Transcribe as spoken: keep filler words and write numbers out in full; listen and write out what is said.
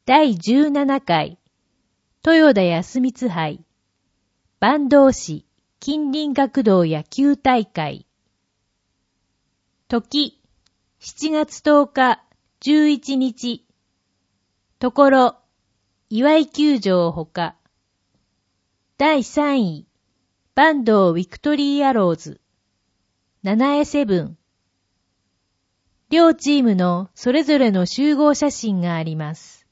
だいじゅうななかい豊田康光杯坂東市近隣学童野球大会。時しちがつとおかじゅういちにち。ところ岩井球場ほか。だいさんい坂東ウィクトリーアローズななえセブン。両チームのそれぞれの集合写真があります。